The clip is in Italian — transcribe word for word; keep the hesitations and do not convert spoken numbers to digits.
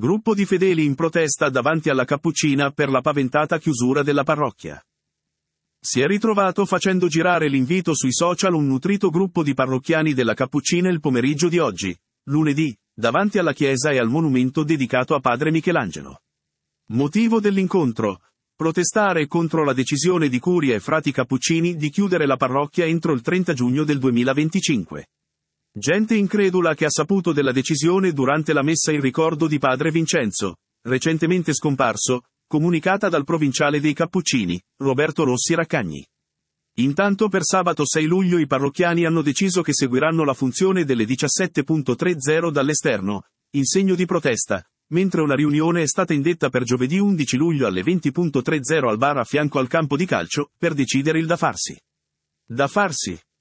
Gruppo di fedeli in protesta davanti alla Cappuccina per la paventata chiusura della parrocchia. Si è ritrovato facendo girare l'invito sui social un nutrito gruppo di parrocchiani della Cappuccina il pomeriggio di oggi, lunedì, davanti alla chiesa e al monumento dedicato a Padre Michelangelo. Motivo dell'incontro: protestare contro la decisione di Curia e frati cappuccini di chiudere la parrocchia entro il trenta giugno del duemilaventicinque. Gente incredula che ha saputo della decisione durante la messa in ricordo di Padre Vincenzo, recentemente scomparso, comunicata dal provinciale dei Cappuccini, Roberto Rossi Raccagni. Intanto per sabato sei luglio i parrocchiani hanno deciso che seguiranno la funzione delle diciassette e trenta dall'esterno, in segno di protesta, mentre una riunione è stata indetta per giovedì undici luglio alle venti e trenta al bar a fianco al campo di calcio, per decidere il da farsi. Da farsi.